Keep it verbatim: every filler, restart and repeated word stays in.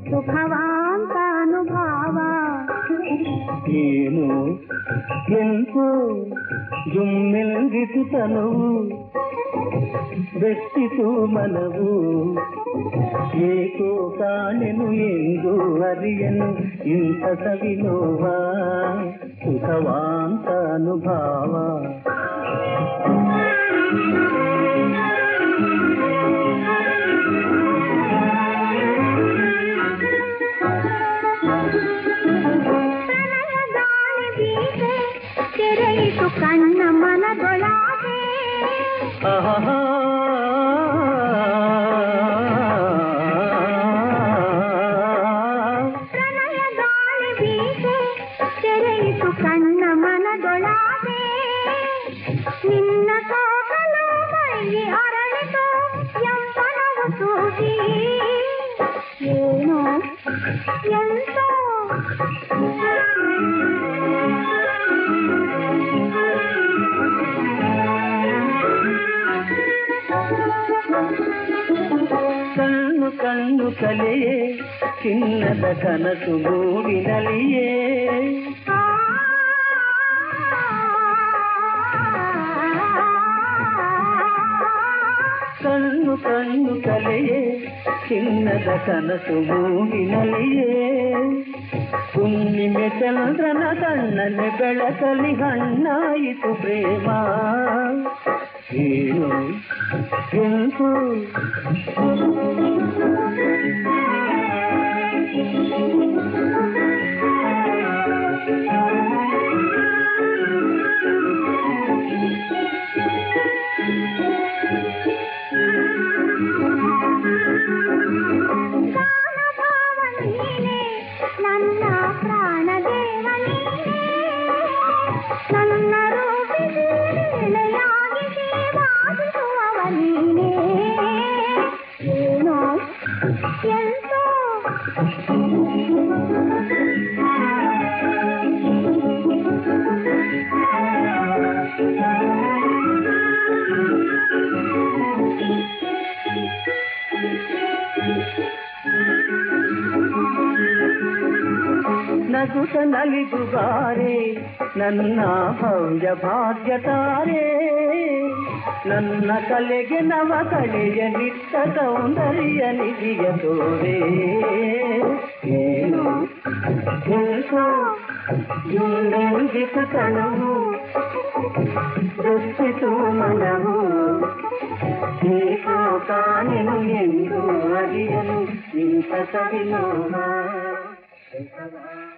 ಸುಖವಾಂತಾನುಭಾವ ಏನು ಎಂತೋ ಜುಮ್ಮೆಲ್ಗಿಸುತ್ತನವು ಬೆಟ್ಟಿತು ಮನವು ಏಕೋ ಕಾಣೆನು ಎಂದು ಅರಿಯನು ಇಂಥ ಸವಿನೋವ ಸುಖವಾಂತಾನುಭಾವ ತೆರೆಯಿತು ಕಣ್ಣ ಮನದೊಳಗೆ ಪ್ರಣಯ ಗಾಳಿ ಬೀಸೆ ತೆರೆಯಿತು ಕಣ್ಣ ಮನದೊಳಗೆ ನಿನ್ನ ಸೋಕಲು ಮೈಗೆ ಅರಳಿತು ಯಂಪನವು ಸೂಗಿ ಏನೋ ಎಂತೋ ಕಣ್ಣು ಕಣ್ಣು ಕಲೆಯೇ ಚಿನ್ನದ ಕನಸು ಗೂಡಿನಲಿಯೇ ಕಣ್ಣು ಕಣ್ಣು ಕಲೆಯೇ ಚಿನ್ನದ ಕನಸು ಗೂಡಿನಲಿಯೇ ಹುಣ್ಣಿಮೆ ಚಂದ್ರನ ಕಣ್ಣನೆ ಬೆಳಕಲಿ ಹಣ್ಣಾಯಿತು ಪ್ರೇಮ ಏನು ಎಂತೋ ನನ್ನ ಪ್ರಾಣದೇವ ನನ್ನ ರೂಪಿಯಾಗಿ ಸೇವಾದಿಸುವವ ನೀನೇ ಏನೋ ಎಂತೋ ನಗುತ ನಲಿದುಗಾರೆ ನನ್ನ ಭವ್ಯ ಭಾಗ್ಯತಾರೆ ನನ್ನ ಕಲೆಗೆ ನವ ಕಳೆಯ ನಿಟ್ಟ ಸೌಂದರ್ಯ ನಿಧಿಯ ತೋರೆ ಏನು ಕಣವು ದೃಷ್ಟಿತು ಮನವು ಏಕೋ ಕಾಣೆನು ಎಂದು ಅರಿಯಲು ಇಂಥ ಸವಿನೋವ